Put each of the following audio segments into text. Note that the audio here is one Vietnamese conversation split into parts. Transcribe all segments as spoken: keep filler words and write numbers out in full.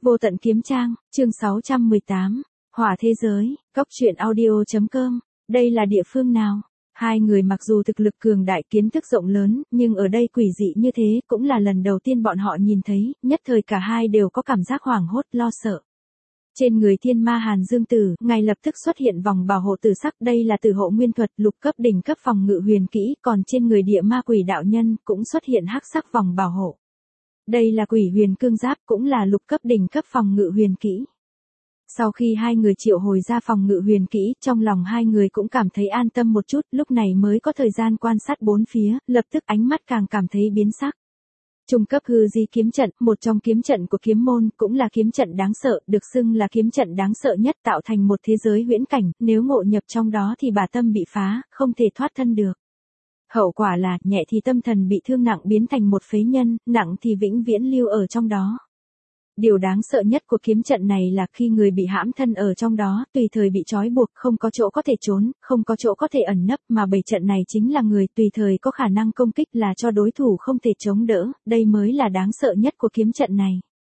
Vô tận kiếm trang, chương sáu trăm mười tám, Hỏa thế giới, Cóc truyện audio.com, đây là địa phương nào? Hai người mặc dù thực lực cường đại kiến thức rộng lớn, nhưng ở đây quỷ dị như thế cũng là lần đầu tiên bọn họ nhìn thấy, nhất thời cả hai đều có cảm giác hoảng hốt lo sợ. Trên người thiên ma Hàn Dương Tử, ngay lập tức xuất hiện vòng bảo hộ tử sắc, đây là tử hộ nguyên thuật lục cấp đỉnh cấp phòng ngự huyền kỹ, còn trên người địa ma quỷ đạo nhân cũng xuất hiện hắc sắc vòng bảo hộ. Đây là quỷ huyền cương giáp, cũng là lục cấp đỉnh cấp phòng ngự huyền kỹ. Sau khi hai người triệu hồi ra phòng ngự huyền kỹ, trong lòng hai người cũng cảm thấy an tâm một chút, lúc này mới có thời gian quan sát bốn phía, lập tức ánh mắt càng cảm thấy biến sắc. Trung cấp hư di kiếm trận, một trong kiếm trận của kiếm môn, cũng là kiếm trận đáng sợ, được xưng là kiếm trận đáng sợ nhất, tạo thành một thế giới huyễn cảnh, nếu ngộ nhập trong đó thì bà tâm bị phá, không thể thoát thân được. Hậu quả là, nhẹ thì tâm thần bị thương nặng biến thành một phế nhân, nặng thì vĩnh viễn lưu ở trong đó. Điều đáng sợ nhất của kiếm trận này là khi người bị hãm thân ở trong đó, tùy thời bị trói buộc, không có chỗ có thể trốn, không có chỗ có thể ẩn nấp, mà bảy trận này chính là người tùy thời có khả năng công kích, là cho đối thủ không thể chống đỡ, đây mới là đáng sợ nhất của kiếm trận này.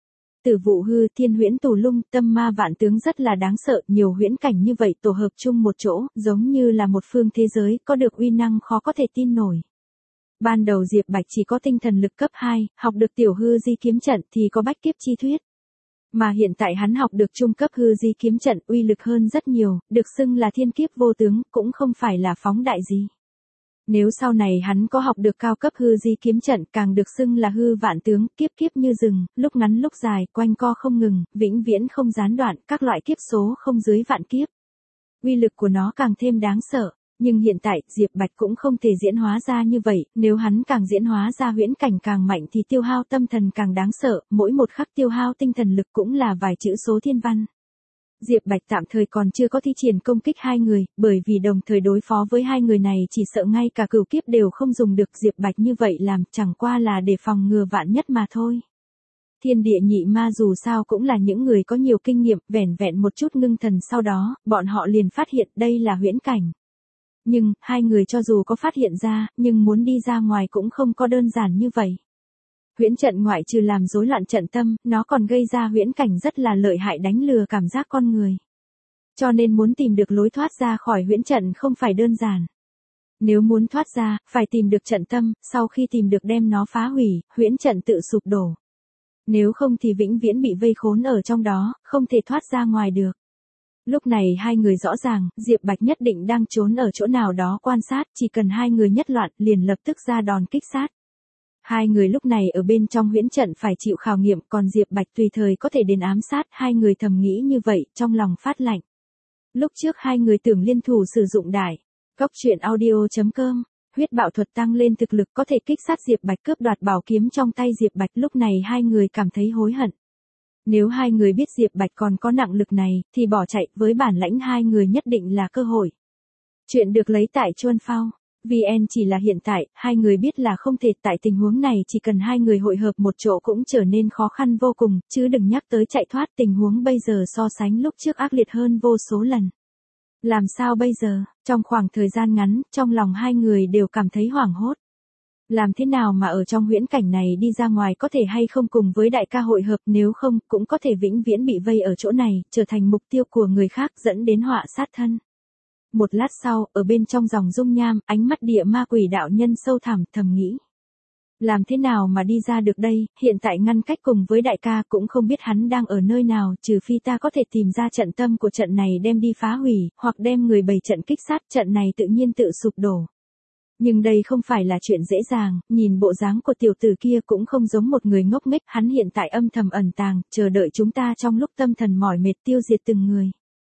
Tử vụ hư, thiên huyễn tù lung, tâm ma vạn tướng rất là đáng sợ, nhiều huyễn cảnh như vậy tổ hợp chung một chỗ, giống như là một phương thế giới, có được uy năng khó có thể tin nổi. Ban đầu Diệp Bạch chỉ có tinh thần lực cấp hai, học được tiểu hư di kiếm trận thì có bách kiếp chi thuyết. Mà hiện tại hắn học được trung cấp hư di kiếm trận, uy lực hơn rất nhiều, được xưng là thiên kiếp vô tướng, cũng không phải là phóng đại gì. Nếu sau này hắn có học được cao cấp hư di kiếm trận, càng được xưng là hư vạn tướng, kiếp kiếp như rừng, lúc ngắn lúc dài, quanh co không ngừng, vĩnh viễn không gián đoạn, các loại kiếp số không dưới vạn kiếp. Uy lực của nó càng thêm đáng sợ. Nhưng hiện tại, Diệp Bạch cũng không thể diễn hóa ra như vậy, nếu hắn càng diễn hóa ra huyễn cảnh càng mạnh thì tiêu hao tâm thần càng đáng sợ, mỗi một khắc tiêu hao tinh thần lực cũng là vài chữ số thiên văn. Diệp Bạch tạm thời còn chưa có thi triển công kích hai người, bởi vì đồng thời đối phó với hai người này chỉ sợ ngay cả cửu kiếp đều không dùng được. Diệp Bạch như vậy làm chẳng qua là để phòng ngừa vạn nhất mà thôi. Thiên địa nhị ma dù sao cũng là những người có nhiều kinh nghiệm, vẻn vẹn một chút ngưng thần sau đó, bọn họ liền phát hiện đây là huyễn cảnh. Nhưng, hai người cho dù có phát hiện ra, nhưng muốn đi ra ngoài cũng không có đơn giản như vậy. Huyễn trận ngoại trừ làm rối loạn trận tâm, nó còn gây ra huyễn cảnh rất là lợi hại, đánh lừa cảm giác con người. Cho nên muốn tìm được lối thoát ra khỏi huyễn trận không phải đơn giản. Nếu muốn thoát ra, phải tìm được trận tâm, sau khi tìm được đem nó phá hủy, huyễn trận tự sụp đổ. Nếu không thì vĩnh viễn bị vây khốn ở trong đó, không thể thoát ra ngoài được. Lúc này hai người rõ ràng, Diệp Bạch nhất định đang trốn ở chỗ nào đó quan sát, chỉ cần hai người nhất loạn, liền lập tức ra đòn kích sát. Hai người lúc này ở bên trong huyễn trận phải chịu khảo nghiệm, còn Diệp Bạch tùy thời có thể đến ám sát, hai người thầm nghĩ như vậy, trong lòng phát lạnh. Lúc trước hai người tưởng liên thủ sử dụng đại, Cóc truyện audio.com, huyết bạo thuật tăng lên thực lực có thể kích sát Diệp Bạch, cướp đoạt bảo kiếm trong tay Diệp Bạch, lúc này hai người cảm thấy hối hận. Nếu hai người biết Diệp Bạch còn có nặng lực này, thì bỏ chạy, với bản lãnh hai người nhất định là cơ hội. Chuyện được lấy tại Chuan Phao. vê en chỉ là hiện tại, hai người biết là không thể, tại tình huống này chỉ cần hai người hội hợp một chỗ cũng trở nên khó khăn vô cùng, chứ đừng nhắc tới chạy thoát, tình huống bây giờ so sánh lúc trước ác liệt hơn vô số lần. Làm sao bây giờ, trong khoảng thời gian ngắn, trong lòng hai người đều cảm thấy hoảng hốt. Làm thế nào mà ở trong huyễn cảnh này đi ra ngoài, có thể hay không cùng với đại ca hội hợp, nếu không, cũng có thể vĩnh viễn bị vây ở chỗ này, trở thành mục tiêu của người khác, dẫn đến họa sát thân. Một lát sau, ở bên trong dòng dung nham, ánh mắt địa ma quỷ đạo nhân sâu thẳm, thầm nghĩ. Làm thế nào mà đi ra được đây, hiện tại ngăn cách cùng với đại ca cũng không biết hắn đang ở nơi nào, trừ phi ta có thể tìm ra trận tâm của trận này đem đi phá hủy, hoặc đem người bày trận kích sát, trận này tự nhiên tự sụp đổ. Nhưng đây không phải là chuyện dễ dàng, nhìn bộ dáng của tiểu tử kia cũng không giống một người ngốc nghếch, hắn hiện tại âm thầm ẩn tàng, chờ đợi chúng ta trong lúc tâm thần mỏi mệt tiêu diệt từng người.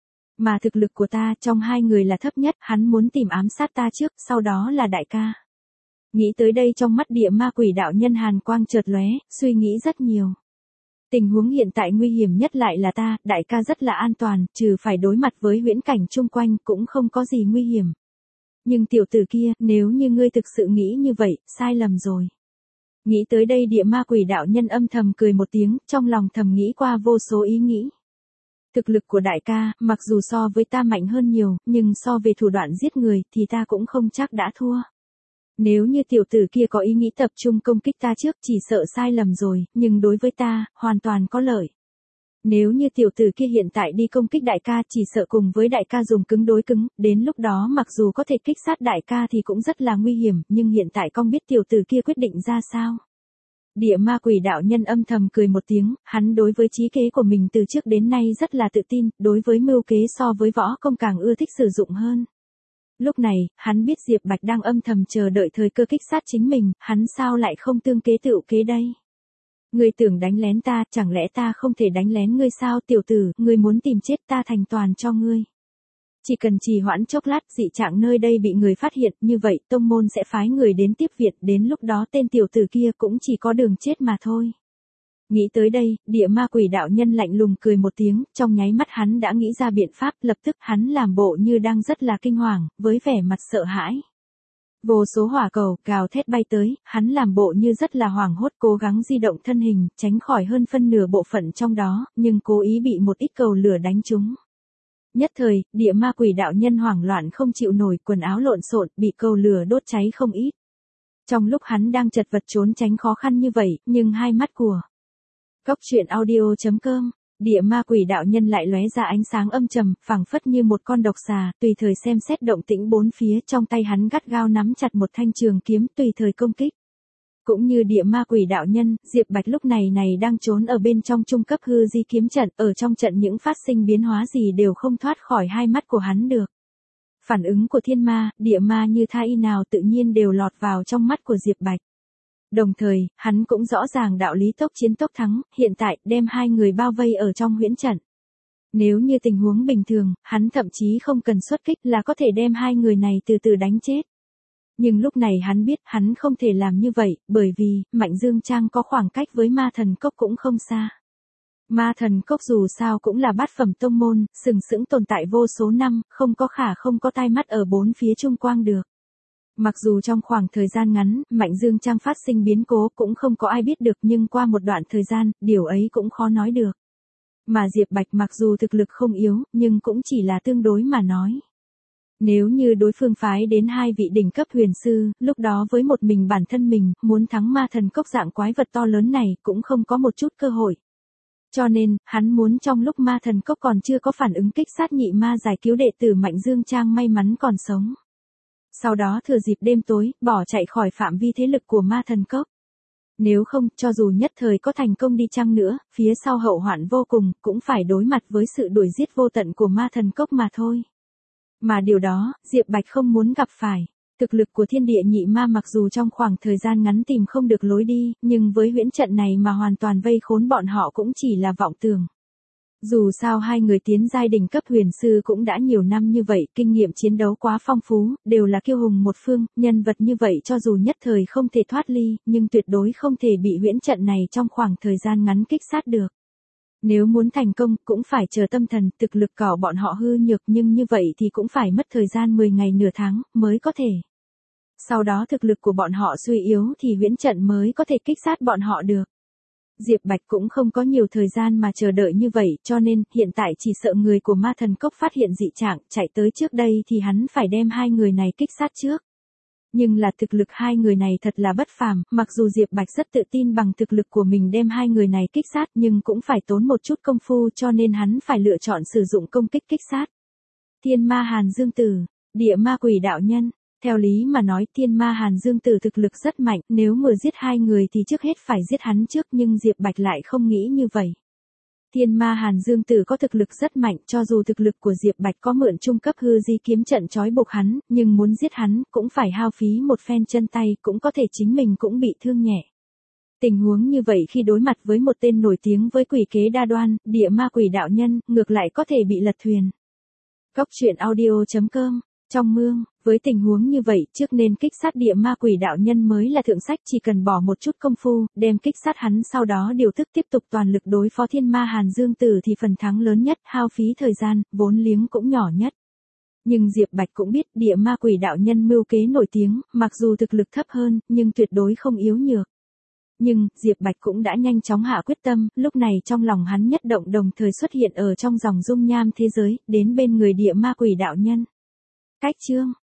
Mà thực lực của ta trong hai người là thấp nhất, hắn muốn tìm ám sát ta trước, sau đó là đại ca. Nghĩ tới đây trong mắt địa ma quỷ đạo nhân hàn quang chợt lóe, suy nghĩ rất nhiều. Tình huống hiện tại nguy hiểm nhất lại là ta, đại ca rất là an toàn, trừ phải đối mặt với huyễn cảnh chung quanh cũng không có gì nguy hiểm. Nhưng tiểu tử kia, nếu như ngươi thực sự nghĩ như vậy, sai lầm rồi. Nghĩ tới đây địa ma quỷ đạo nhân âm thầm cười một tiếng, trong lòng thầm nghĩ qua vô số ý nghĩ. Thực lực của đại ca, mặc dù so với ta mạnh hơn nhiều, nhưng so về thủ đoạn giết người, thì ta cũng không chắc đã thua. Nếu như tiểu tử kia có ý nghĩ tập trung công kích ta trước, chỉ sợ sai lầm rồi, nhưng đối với ta, hoàn toàn có lợi. Nếu như tiểu tử kia hiện tại đi công kích đại ca chỉ sợ cùng với đại ca dùng cứng đối cứng, đến lúc đó mặc dù có thể kích sát đại ca thì cũng rất là nguy hiểm, nhưng hiện tại con biết tiểu tử kia quyết định ra sao. Địa ma quỷ đạo nhân âm thầm cười một tiếng, hắn đối với trí kế của mình từ trước đến nay rất là tự tin, đối với mưu kế so với võ công càng ưa thích sử dụng hơn. Lúc này, hắn biết Diệp Bạch đang âm thầm chờ đợi thời cơ kích sát chính mình, hắn sao lại không tương kế tựu kế đây. Ngươi tưởng đánh lén ta, chẳng lẽ ta không thể đánh lén ngươi sao tiểu tử, ngươi muốn tìm chết ta thành toàn cho ngươi. Chỉ cần trì hoãn chốc lát dị trạng nơi đây bị người phát hiện, như vậy tông môn sẽ phái người đến tiếp viện, đến lúc đó tên tiểu tử kia cũng chỉ có đường chết mà thôi. Nghĩ tới đây, địa ma quỷ đạo nhân lạnh lùng cười một tiếng, trong nháy mắt hắn đã nghĩ ra biện pháp, lập tức hắn làm bộ như đang rất là kinh hoàng, với vẻ mặt sợ hãi. Vô số hỏa cầu, gào thét bay tới, hắn làm bộ như rất là hoảng hốt cố gắng di động thân hình, tránh khỏi hơn phân nửa bộ phận trong đó, nhưng cố ý bị một ít cầu lửa đánh trúng. Nhất thời, địa ma quỷ đạo nhân hoảng loạn không chịu nổi, quần áo lộn xộn, bị cầu lửa đốt cháy không ít. Trong lúc hắn đang chật vật trốn tránh khó khăn như vậy, nhưng hai mắt của Cốc truyện audio chấm com, địa ma quỷ đạo nhân lại lóe ra ánh sáng âm trầm, phảng phất như một con độc xà, tùy thời xem xét động tĩnh bốn phía, trong tay hắn gắt gao nắm chặt một thanh trường kiếm, tùy thời công kích. Cũng như địa ma quỷ đạo nhân, Diệp Bạch lúc này này đang trốn ở bên trong trung cấp hư di kiếm trận, ở trong trận những phát sinh biến hóa gì đều không thoát khỏi hai mắt của hắn được. Phản ứng của thiên ma, địa ma như tha y nào tự nhiên đều lọt vào trong mắt của Diệp Bạch. Đồng thời, hắn cũng rõ ràng đạo lý tốc chiến tốc thắng, hiện tại đem hai người bao vây ở trong huyễn trận. Nếu như tình huống bình thường, hắn thậm chí không cần xuất kích là có thể đem hai người này từ từ đánh chết. Nhưng lúc này hắn biết hắn không thể làm như vậy, bởi vì, Mạnh Dương Trang có khoảng cách với ma thần cốc cũng không xa. Ma thần cốc dù sao cũng là bát phẩm tông môn, sừng sững tồn tại vô số năm, không có khả không có tai mắt ở bốn phía trung quang được. Mặc dù trong khoảng thời gian ngắn, Mạnh Dương Trang phát sinh biến cố cũng không có ai biết được nhưng qua một đoạn thời gian, điều ấy cũng khó nói được. Mà Diệp Bạch mặc dù thực lực không yếu, nhưng cũng chỉ là tương đối mà nói. Nếu như đối phương phái đến hai vị đỉnh cấp huyền sư, lúc đó với một mình bản thân mình, muốn thắng ma thần cốc dạng quái vật to lớn này cũng không có một chút cơ hội. Cho nên, hắn muốn trong lúc ma thần cốc còn chưa có phản ứng kích sát nhị ma giải cứu đệ tử Mạnh Dương Trang may mắn còn sống. Sau đó thừa dịp đêm tối, bỏ chạy khỏi phạm vi thế lực của ma thần cốc. Nếu không, cho dù nhất thời có thành công đi chăng nữa, phía sau hậu hoạn vô cùng, cũng phải đối mặt với sự đuổi giết vô tận của ma thần cốc mà thôi. Mà điều đó, Diệp Bạch không muốn gặp phải. Thực lực của thiên địa nhị ma mặc dù trong khoảng thời gian ngắn tìm không được lối đi, nhưng với huyễn trận này mà hoàn toàn vây khốn bọn họ cũng chỉ là vọng tưởng. Dù sao hai người tiến giai đỉnh cấp huyền sư cũng đã nhiều năm như vậy, kinh nghiệm chiến đấu quá phong phú, đều là kiêu hùng một phương, nhân vật như vậy cho dù nhất thời không thể thoát ly, nhưng tuyệt đối không thể bị huyễn trận này trong khoảng thời gian ngắn kích sát được. Nếu muốn thành công, cũng phải chờ tâm thần, thực lực của bọn họ hư nhược nhưng như vậy thì cũng phải mất thời gian mười ngày nửa tháng, mới có thể. Sau đó thực lực của bọn họ suy yếu thì huyễn trận mới có thể kích sát bọn họ được. Diệp Bạch cũng không có nhiều thời gian mà chờ đợi như vậy, cho nên, hiện tại chỉ sợ người của ma thần cốc phát hiện dị trạng, chạy tới trước đây thì hắn phải đem hai người này kích sát trước. Nhưng là thực lực hai người này thật là bất phàm, mặc dù Diệp Bạch rất tự tin bằng thực lực của mình đem hai người này kích sát nhưng cũng phải tốn một chút công phu cho nên hắn phải lựa chọn sử dụng công kích kích sát. Thiên ma Hàn Dương Tử, địa ma quỷ đạo nhân. Theo lý mà nói thiên ma Hàn Dương Tử thực lực rất mạnh, nếu vừa giết hai người thì trước hết phải giết hắn trước nhưng Diệp Bạch lại không nghĩ như vậy. Thiên ma Hàn Dương Tử có thực lực rất mạnh, cho dù thực lực của Diệp Bạch có mượn trung cấp hư di kiếm trận trói buộc hắn, nhưng muốn giết hắn cũng phải hao phí một phen chân tay, cũng có thể chính mình cũng bị thương nhẹ. Tình huống như vậy khi đối mặt với một tên nổi tiếng với quỷ kế đa đoan, địa ma quỷ đạo nhân, ngược lại có thể bị lật thuyền. Cốc truyện audio chấm com, trong mương, với tình huống như vậy trước nên kích sát địa ma quỷ đạo nhân mới là thượng sách, chỉ cần bỏ một chút công phu, đem kích sát hắn sau đó điều thức tiếp tục toàn lực đối phó thiên ma Hàn Dương Tử thì phần thắng lớn nhất, hao phí thời gian, vốn liếng cũng nhỏ nhất. Nhưng Diệp Bạch cũng biết địa ma quỷ đạo nhân mưu kế nổi tiếng, mặc dù thực lực thấp hơn, nhưng tuyệt đối không yếu nhược. Nhưng, Diệp Bạch cũng đã nhanh chóng hạ quyết tâm, lúc này trong lòng hắn nhất động đồng thời xuất hiện ở trong dòng dung nham thế giới, đến bên người địa ma quỷ đạo nhân. Cách chương